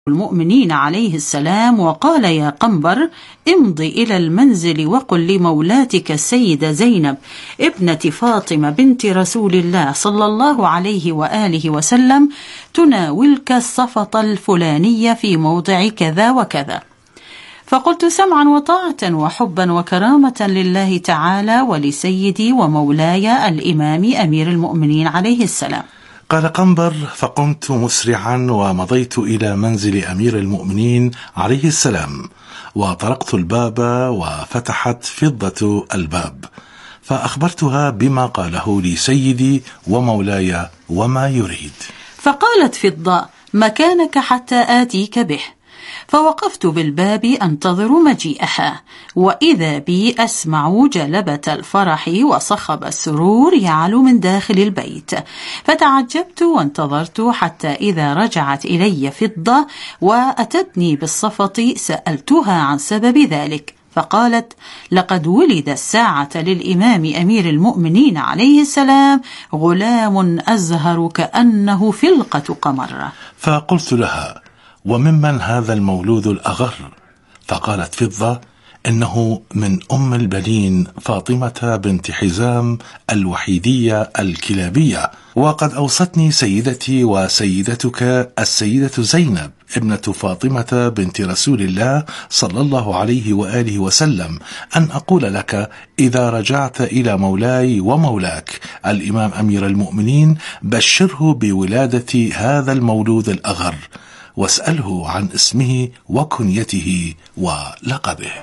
المؤمنين عليه السلام وقال: يا قنبر، امضي إلى المنزل وقل لمولاتك السيدة زينب ابنة فاطمة بنت رسول الله صلى الله عليه وآله وسلم تناولك الصفطة الفلانية في موضع كذا وكذا. فقلت: سمعا وطاعة وحبا وكرامة لله تعالى ولسيدي ومولاي الإمام أمير المؤمنين عليه السلام. قال قنبر: فقمت مسرعا ومضيت إلى منزل أمير المؤمنين عليه السلام، وطرقت الباب وفتحت فضة الباب، فأخبرتها بما قاله لي سيدي ومولاي وما يريد. فقالت فضة: مكانك حتى آتيك به. فوقفت بالباب أنتظر مجيئها، وإذا بي أسمع جلبة الفرح وصخب السرور يعلو من داخل البيت. فتعجبت وانتظرت حتى إذا رجعت إلي فضة وأتتني بالصفط سألتها عن سبب ذلك، فقالت: لقد ولد الساعة للإمام أمير المؤمنين عليه السلام غلام أزهر كأنه فلقة قمر. فقلت لها: وممن هذا المولود الأغر؟ فقالت فضة: إنه من أم البنين فاطمة بنت حزام الوحيدية الكلابية، وقد أوصتني سيدتي وسيدتك السيدة زينب ابنة فاطمة بنت رسول الله صلى الله عليه وآله وسلم أن أقول لك إذا رجعت إلى مولاي ومولاك الإمام أمير المؤمنين بشره بولادة هذا المولود الأغر، واسأله عن اسمه وكنيته ولقبه.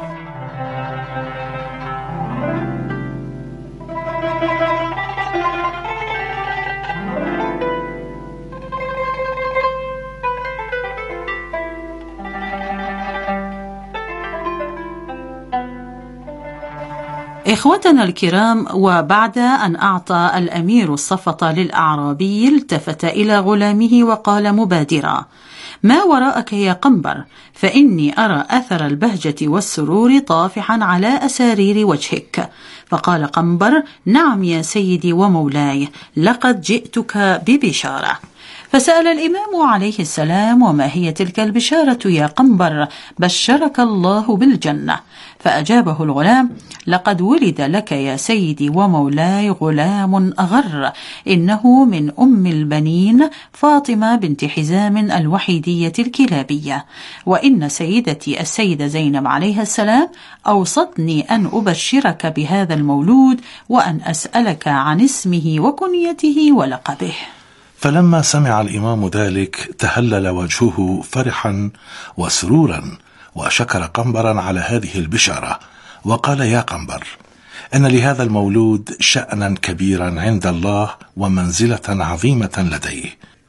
إخوتنا الكرام، وبعد أن أعطى الأمير الصفطة للأعرابي التفت إلى غلامه وقال مبادرا: ما وراءك يا قنبر؟ فإني أرى أثر البهجة والسرور طافحا على أسارير وجهك. فقال قنبر: نعم يا سيدي ومولاي، لقد جئتك ببشارة. فسأل الإمام عليه السلام: وما هي تلك البشارة يا قنبر؟ بشرك الله بالجنة. فأجابه الغلام: لقد ولد لك يا سيدي ومولاي غلام أغر، إنه من أم البنين فاطمة بنت حزام الوحيدية الكلابية، وإن سيدتي السيدة زينب عليها السلام أوصتني أن أبشرك بهذا المولود وأن أسألك عن اسمه وكنيته ولقبه. فلما سمع الإمام ذلك تهلل وجهه فرحا وسرورا، وشكر قنبرا على هذه البشارة، وقال: يا قنبر، إن لهذا المولود شأنا كبيرا عند الله ومنزلة عظيمة لديه،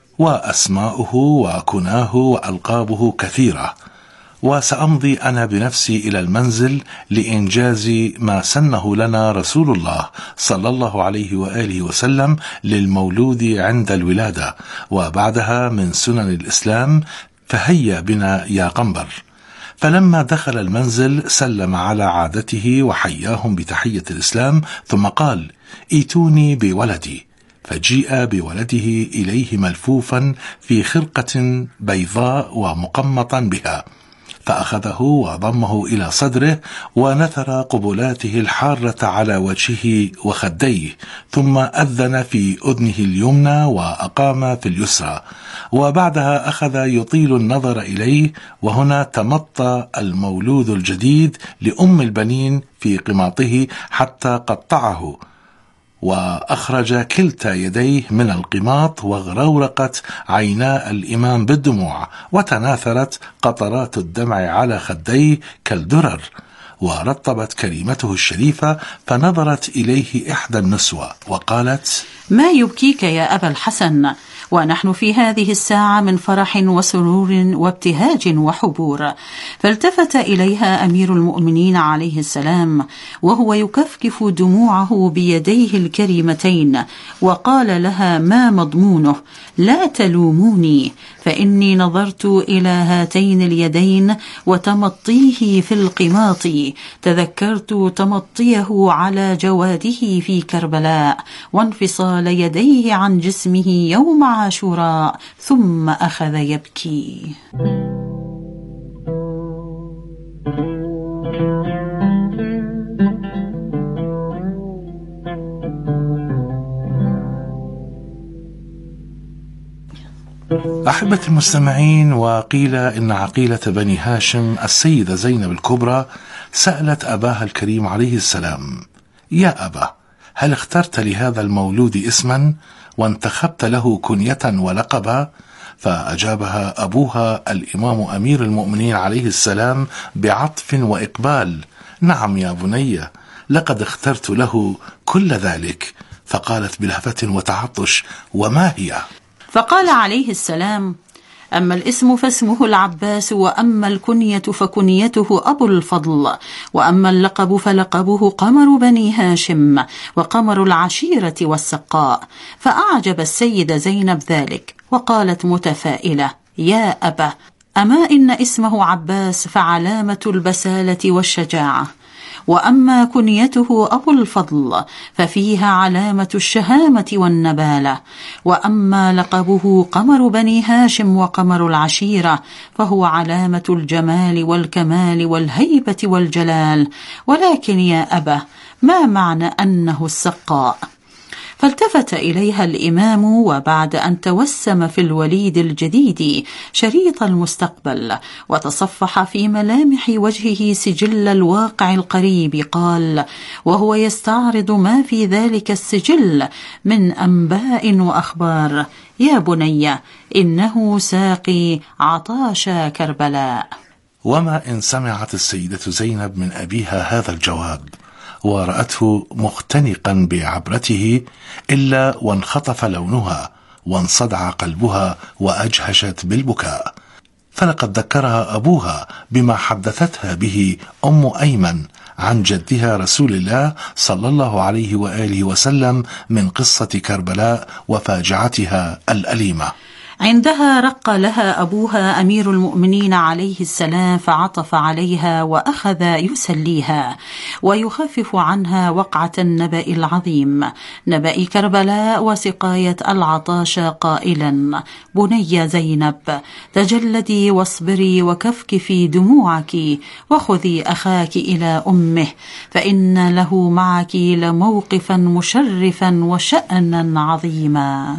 وأسماؤه وكناه وألقابه كثيرة، وسأمضي أنا بنفسي إلى المنزل لإنجاز ما سنه لنا رسول الله صلى الله عليه وآله وسلم للمولود عند الولادة، وبعدها من سنن الإسلام، فهيا بنا يا قنبر. فلما دخل المنزل سلم على عادته وحياهم بتحية الإسلام، ثم قال: ائتوني بولدي. فجيء بولده إليه ملفوفا في خرقة بيضاء ومقمطا بها، فأخذه وضمه إلى صدره ونثر قبلاته الحارة على وجهه وخديه، ثم أذن في أذنه اليمنى وأقام في اليسرى، وبعدها أخذ يطيل النظر إليه، وهنا تمطى المولود الجديد لأم البنين في قماطه حتى قطعه، وأخرج كلتا يديه من القماط، وغرورقت عينا الإمام بالدموع، وتناثرت قطرات الدمع على خديه كالدرر، ورطبت كلمته الشريفة. فنظرت إليه إحدى النسوة وقالت: ما يبكيك يا أبا الحسن؟ ونحن في هذه الساعة من فرح وسرور وابتهاج وحبور. فالتفت إليها أمير المؤمنين عليه السلام وهو يكفكف دموعه بيديه الكريمتين، وقال لها: ما مضمونه؟ لا تلوموني، فإني نظرت إلى هاتين اليدين وتمطيه في القماط، تذكرت تمطيه على جواده في كربلاء وانفصال يديه عن جسمه يوم عاشوراء، ثم أخذ يبكي. أحبة المستمعين، وقيل إن عقيلة بني هاشم السيدة زينب الكبرى سألت أباها الكريم عليه السلام: يا أبا، هل اخترت لهذا المولود اسما وانتخبت له كنية ولقبا؟ فأجابها أبوها الإمام أمير المؤمنين عليه السلام بعطف وإقبال: نعم يا بني، لقد اخترت له كل ذلك. فقالت بلهفة وتعطش: وما هي؟ فقال عليه السلام: أما الاسم فاسمه العباس، وأما الكنية فكنيته أبو الفضل، وأما اللقب فلقبه قمر بني هاشم، وقمر العشيرة والسقاء. فأعجب السيدة زينب ذلك، وقالت متفائلة: يا أبا، أما إن اسمه عباس فعلامة البسالة والشجاعة، وأما كنيته أبو الفضل ففيها علامة الشهامة والنبالة، وأما لقبه قمر بني هاشم وقمر العشيرة فهو علامة الجمال والكمال والهيبة والجلال. ولكن يا أبا، ما معنى أنه السقاء؟ فالتفت إليها الإمام، وبعد أن توسم في الوليد الجديد شريط المستقبل وتصفح في ملامح وجهه سجل الواقع القريب، قال وهو يستعرض ما في ذلك السجل من أنباء وأخبار: يا بني، إنه ساقي عطاش كربلاء. وما إن سمعت السيدة زينب من أبيها هذا الجواب ورأته مختنقا بعبرته إلا وانخطف لونها وانصدع قلبها وأجهشت بالبكاء، فلقد ذكرها أبوها بما حدثتها به أم أيمن عن جدها رسول الله صلى الله عليه وآله وسلم من قصة كربلاء وفاجعتها الأليمة. عندها رق لها أبوها أمير المؤمنين عليه السلام، فعطف عليها وأخذ يسليها ويخفف عنها وقعة النبأ العظيم، نبأ كربلاء وسقاية العطاش، قائلا: بني زينب، تجلدي واصبري وكفكفي دموعك، وخذي أخاك إلى أمه، فإن له معك لموقفا مشرفا وشأنا عظيما.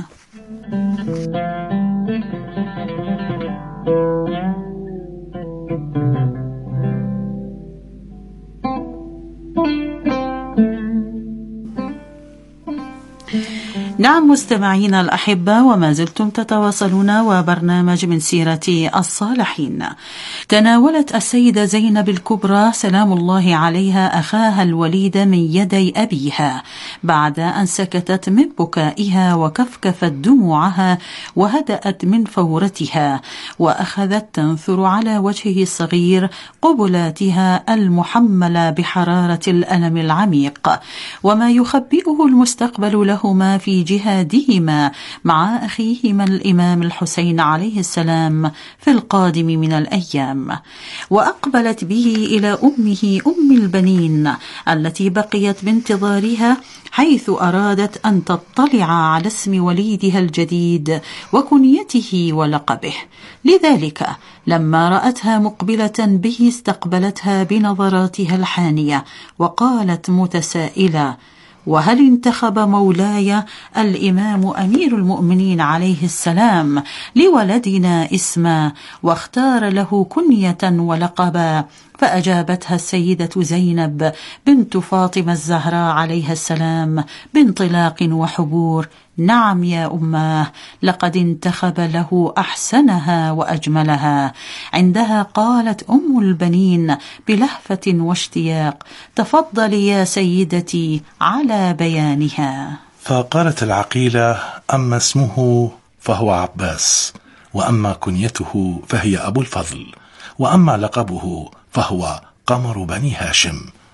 نعم مستمعينا الأحبة، وما زلتم تتواصلون وبرنامج من سيرة الصالحين. تناولت السيدة زينب الكبرى سلام الله عليها أخاها الوليد من يدي أبيها بعد أن سكتت من بكائها وكفكفت دموعها وهدأت من فورتها، وأخذت تنثر على وجهه الصغير قبلاتها المحملة بحرارة الألم العميق، وما يخبئه المستقبل لهما في جهادهما مع أخيهما الإمام الحسين عليه السلام في القادم من الأيام. وأقبلت به إلى أمه أم البنين التي بقيت بانتظارها، حيث أرادت أن تطلع على اسم وليدها الجديد وكنيته ولقبه. لذلك لما رأتها مقبلة به استقبلتها بنظراتها الحانية وقالت متسائلة: وهل انتخب مولاي الإمام أمير المؤمنين عليه السلام لولدنا اسما واختار له كنية ولقبا؟ فأجابتها السيدة زينب بنت فاطمة الزهراء عليها السلام بانطلاق وحبور: نعم يا أماه، لقد انتخب له أحسنها وأجملها. عندها قالت أم البنين بلهفة واشتياق: تفضلي يا سيدتي على بيانها. فقالت العقيلة: أما اسمه فهو عباس، وأما كنيته فهي أبو الفضل، وأما لقبه فهو قمر بني هاشم.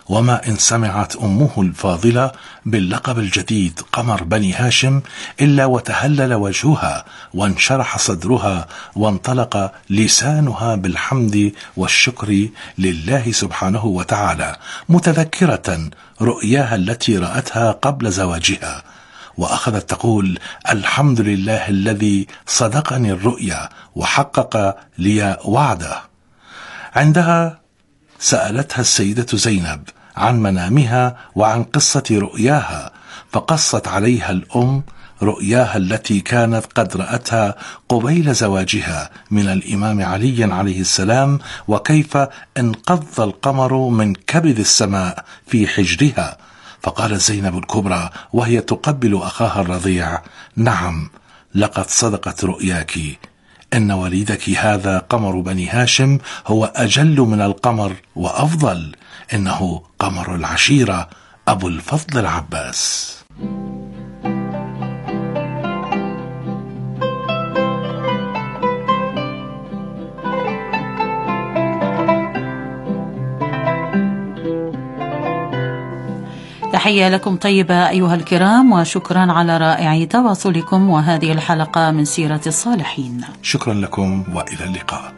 وما إن سمعت أمه الفاضلة باللقب الجديد قمر بني هاشم إلا وتهلل وجهها وانشرح صدرها وانطلق لسانها بالحمد والشكر لله سبحانه وتعالى، متذكرة رؤياها التي رأتها قبل زواجها، وأخذت تقول: الحمد لله الذي صدقني الرؤيا وحقق لي وعده. عندها سألتها السيدة زينب عن منامها وعن قصة رؤياها، فقصت عليها الأم رؤياها التي كانت قد رأتها قبيل زواجها من الإمام علي عليه السلام، وكيف انقض القمر من كبد السماء في حجرها. فقالت زينب الكبرى وهي تقبل أخاها الرضيع: نعم، لقد صدقت رؤياك، إن وليدك هذا قمر بني هاشم هو أجل من القمر وأفضل، إنه قمر العشيرة أبو الفضل العباس. تحية لكم طيبة أيها الكرام، وشكرا على رائع تواصلكم وهذه الحلقة من سيرة الصالحين. شكرا لكم وإلى اللقاء.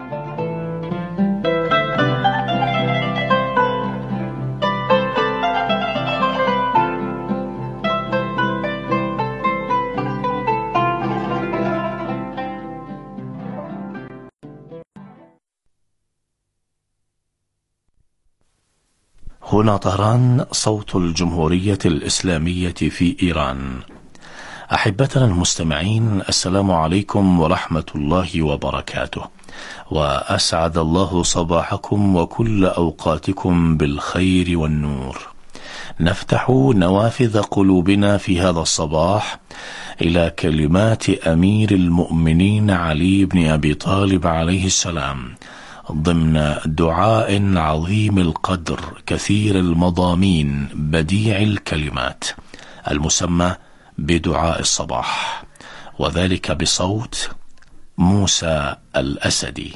هنا طهران، صوت الجمهورية الإسلامية في إيران. أحبتنا المستمعين، السلام عليكم ورحمة الله وبركاته، وأسعد الله صباحكم وكل أوقاتكم بالخير والنور. نفتح نوافذ قلوبنا في هذا الصباح إلى كلمات أمير المؤمنين علي بن أبي طالب عليه السلام، ضمن دعاء عظيم القدر كثير المضامين بديع الكلمات، المسمى بدعاء الصباح، وذلك بصوت موسى الأسدي.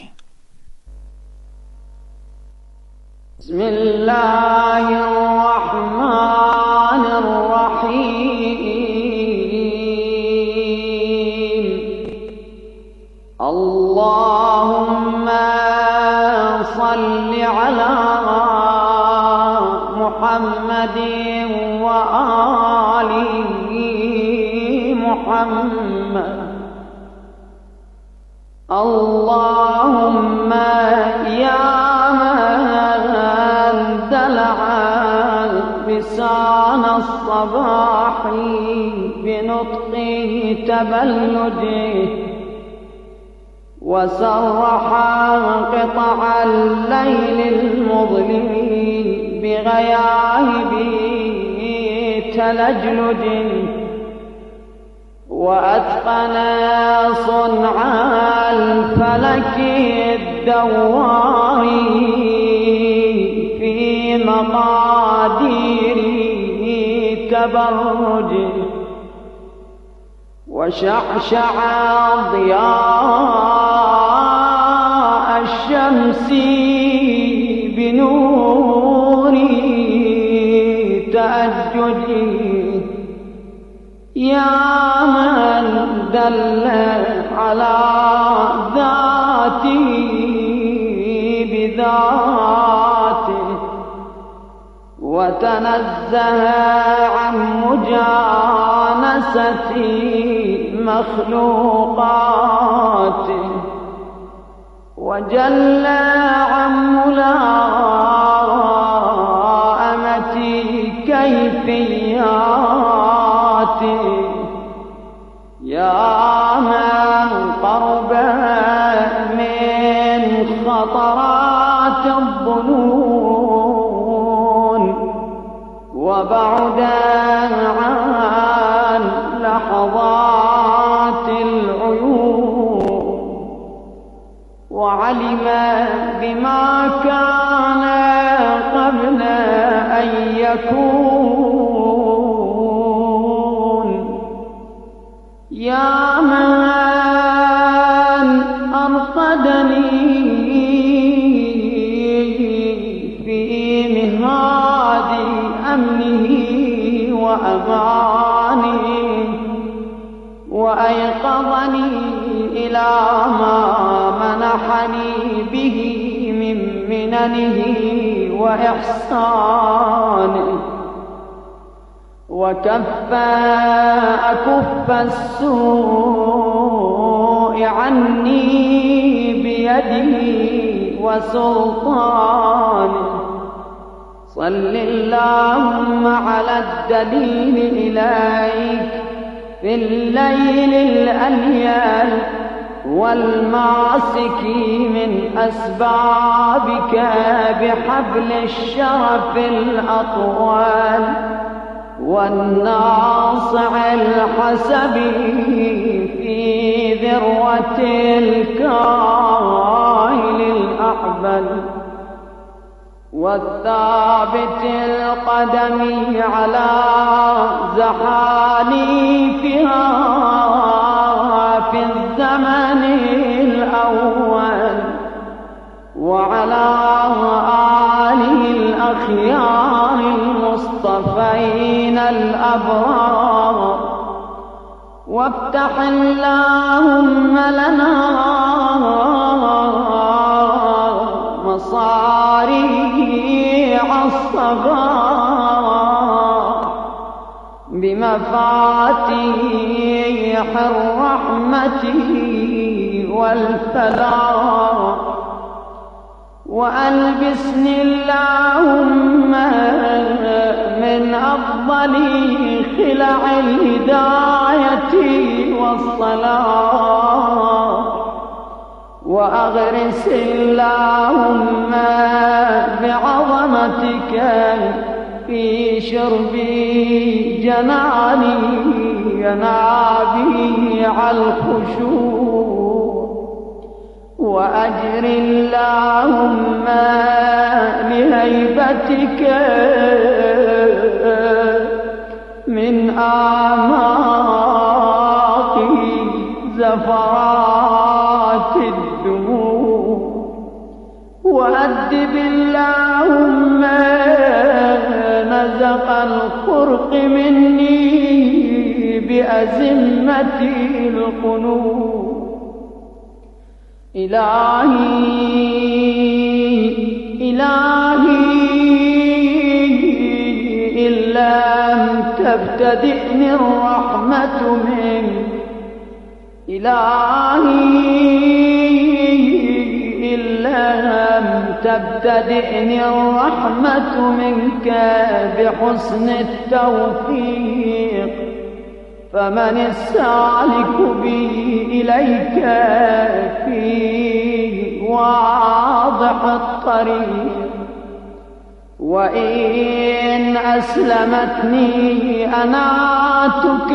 بسم الله الرحمن الرحيم. اللهم صل على محمد وآل محمد. اللهم يا من دلع لسان الصباح بنطقه تبلده، وسرح قطع الليل المظلم بغياهب تلجلج، وأتقن صنع الفلك الدوار في مقادير تبرج، وشعشع ضياء الشمس بنور تأجج، يا من دل على ذاته بذاته، وتنزه عن مجانسة مخلوقاته، وجل عن ملائمة كيفياته، يا من قرب من خطرات الظنون، وبعد عن لحظات العيون، وعلم بما كان قبل أن يكون، يا من أرقدني في مهاد أمنه وأمانه، وأيقظني إلى ما منحني به من مننه وإحسانه، وكف السوء عني بيده وسلطانه. صل اللهم على الدليل إليك في الليل الأليل والماسك من أسبابك بحبل الشرف الأطول، والناصع الحسب في ذروة الكائل الأحبل، والثابت القدم على زحاليفها في الزمن الأول، وعلى آله الأخيار المصطفين الأبرار. وافتح اللهم لنا مصاريع الصغار بمفاتيح الرحمة والفلاح، وألبسني اللهم من أفضل خلع الهداية والصلاح، وأغرس اللهم بعظمتك في شرب جناني ينابيع الخشوع، وأجر اللهم لهيبتك من أعماق زفرات الدموع، وأدب اللهم نزق الخرق مني بأزمة القلوب. إلهي إن لم تبتدئني الرحمة منك، إلهي إن لم تبتدئني الرحمة منك بحسن التوفيق، فمن السالك بي إليك في واضح الطريق، وإن أسلمتني أناتك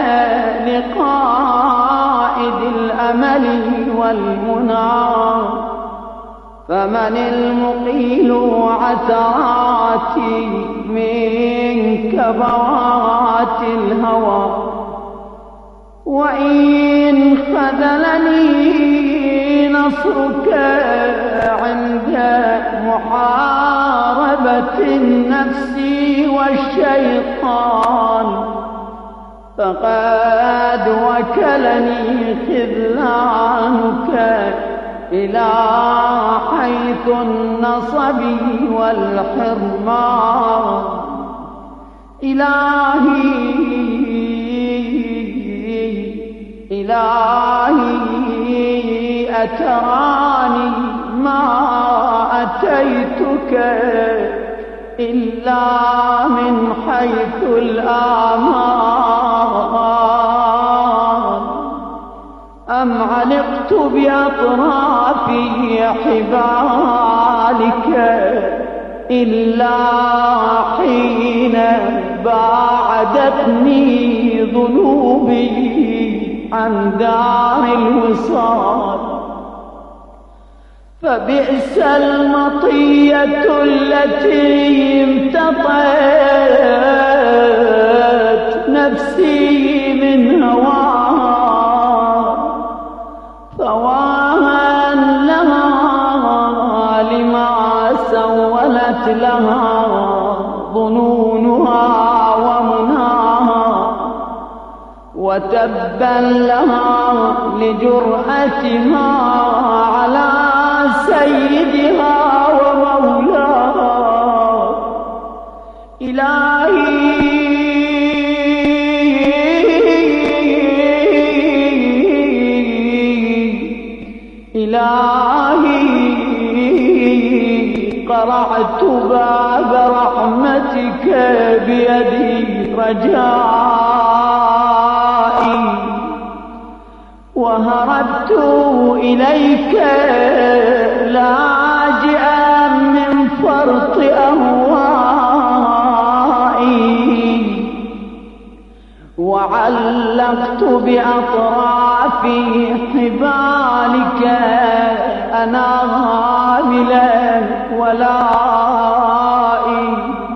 لقائد الأمل والمنى، فمن المقيل عثراتي من كبوات الهوى، وإن خذلني نصرك عند محاربة النفس والشيطان، فقد وكلني خذلانك إلى حيث النصب والحرمان. إلهي أتراني ما أتيتك إلا من حيث الآمان، أم علقت بأطراف حبالك إلا حين باعدتني ذنوبي عن دار الوصال، فبئس المطية التي امتطت نفسي من هواها، فواها لها لما سولت لها ظنون وتبا لها لجرأتها على سيدها ومولاها. إلهي قرعت باب رحمتك بيدي رجائي، وهربت إليك لاجئا من فرط أهوائي، وعلقت بأطراف حبالك أناملا ولائي.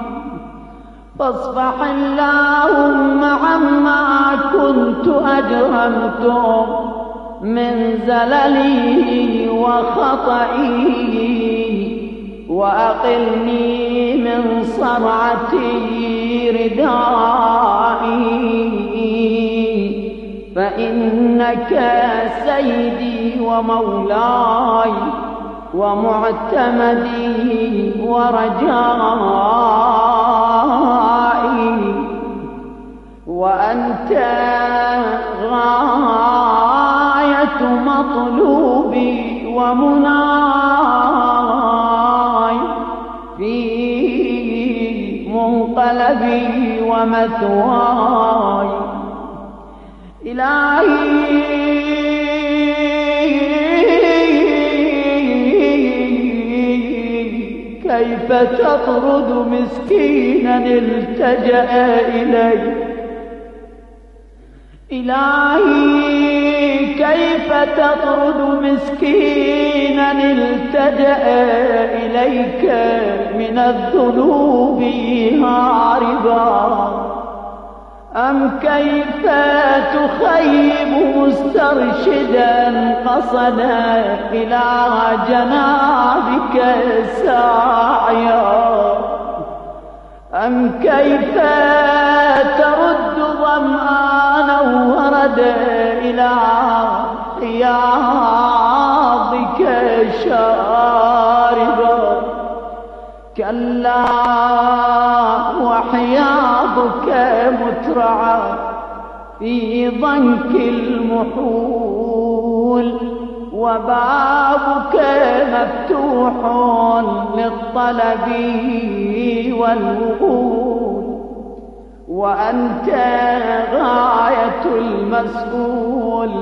فاصفح اللهم عما كنت أجرمت من زللي وخطئي، وأقلني من صرعة ردائي، فإنك سيدي ومولاي ومعتمدي ورجائي، وأنت غاية مطلوبي ومناي في منقلبي ومثواي. إلهي كيف تطرد مسكينا التجأ إليك؟ إلهي كيف تطرد مسكينا التجأ إليك من الذنوب هاربا؟ أم كيف تخيب مسترشدا قصدا إلى جنابك ساعيا؟ أم كيف ترد ظمآنا وردا إلى حياضك شاربا؟ كلا وحياضك مترعى في ضنك المحول، وبابك مفتوح للطلب والوصول، وأنت غاية المسؤول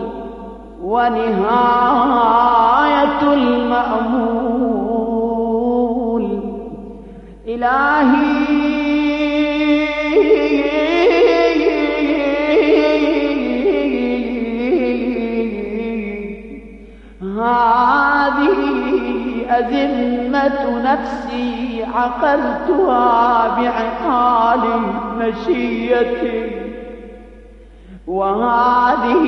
ونهاية المأمول. إلهي هذه أزمة نفسي عقلتها بعقال مشيتي، وهذه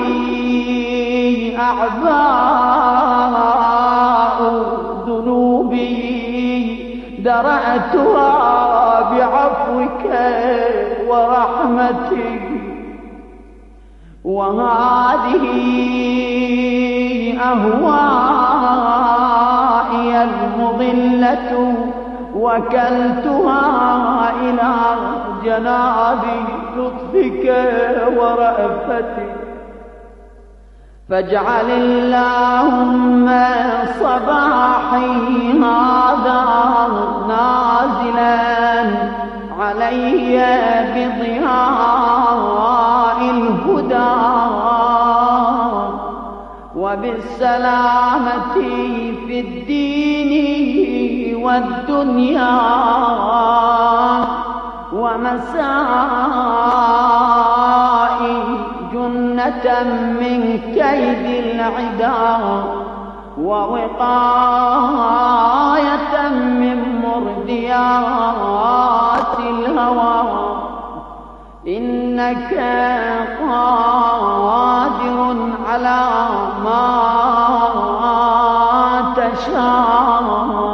أعباء ذنوبي درعتها بعفوك ورحمتك، وهذه أهوائي المضلة وكلتها إلى جناب لطفك ورأفتك. فاجعل اللهم صباحي هذا نازلا علي بضياء الهدى وبالسلامة في الدين والدنيا، ومسائي جنة من كيد العدا، ووقاية من مرديات الهوى. إنك قادر على ما تشاء،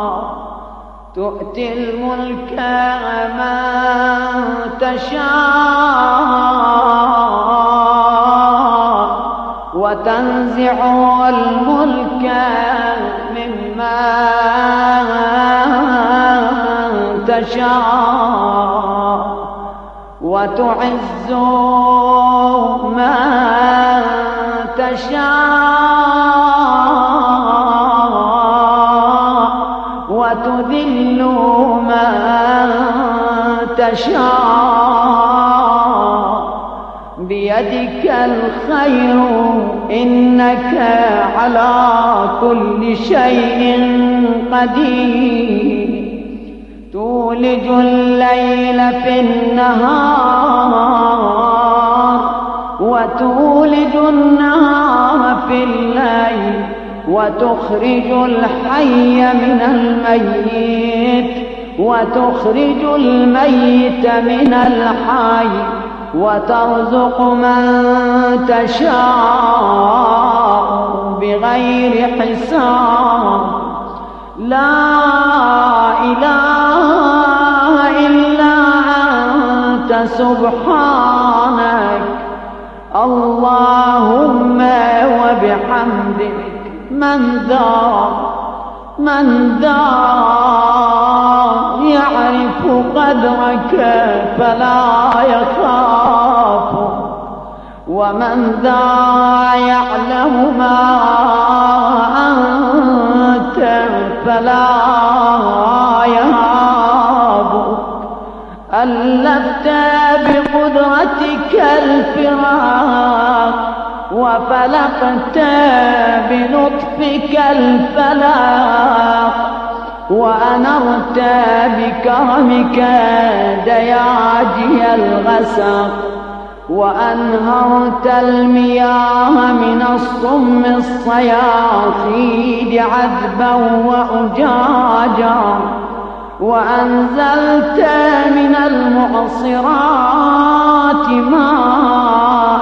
تؤتي الملك من تشاء وتنزع الملك ممن تشاء وتعز من تشاء وتذل من تشاء بيدك الخير إنك على كل شيء قدير تولج الليل في النهار وتولج النهار في الليل وتخرج الحي من الميت وتخرج الميت من الحي وترزق من تشاء بغير حساب لا إله إلا أنت سبحانك اللهم وبحمدك من ذا يعرف قدرك فلا يخاف ومن ذا يعلم ما أنت فلا يهاب ألفت بقدرتك الفراق وفلقت بلطفك الفلاق وأنرت بكرمك دياجي الغسق وأنهرت المياه من الصم الصياصيد عذبا وأجاجا وأنزلت من المعصرات ماء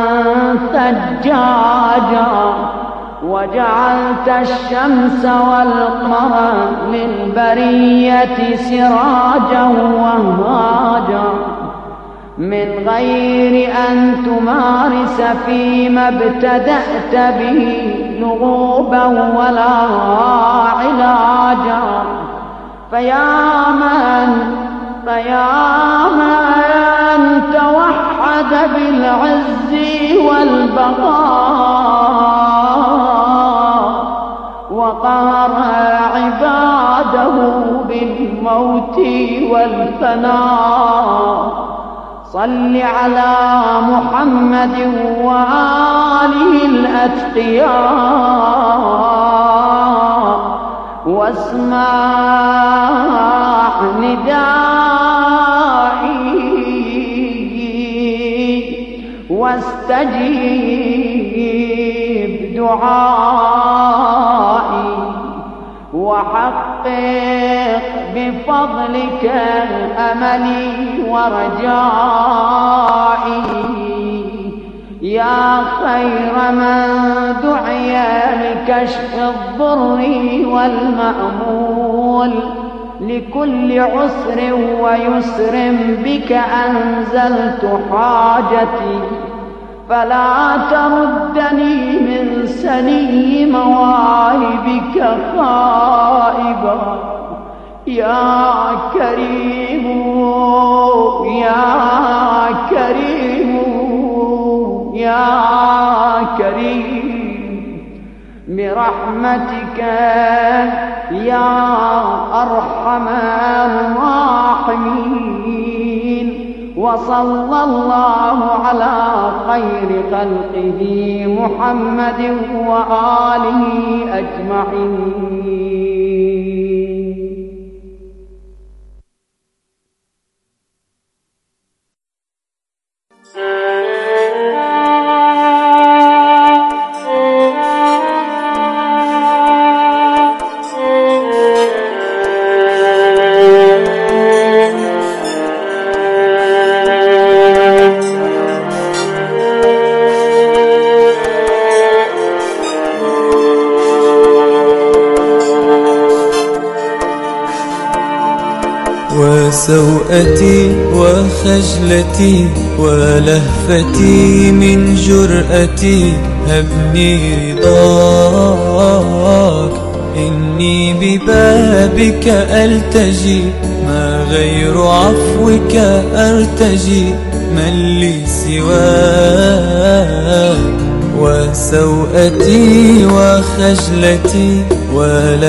ثجاجا وجعلت الشمس والقمر للبرية سراجا وهاجا من غير أن تمارس فيما ابتدأت به لغوبا ولا علاجا فيا من توحد بالعز والبقاء وقهر عباده بالموت والفناء صل على محمد وآله الأتقياء واسمع ندائي واستجيب دعائي وحقق بفضلك أملي ورجائي يا خير من دعي لكشف الضر والمأمول لكل عسر ويسر بك أنزلت حاجتي فلا تردني من سني مواهبك خائبا يا كريم يا كريم يا كريم برحمتك يا أرحم الراحمين وصلى الله على خير خلقه محمد وآله أجمعين. وسوءتي وخجلتي ولهفتي من جرأتي هبني رضاك، إني ببابك ألتجي، ما غير عفوك أرتجي، من لي سواك؟ وسوءتي وخجلتي ولا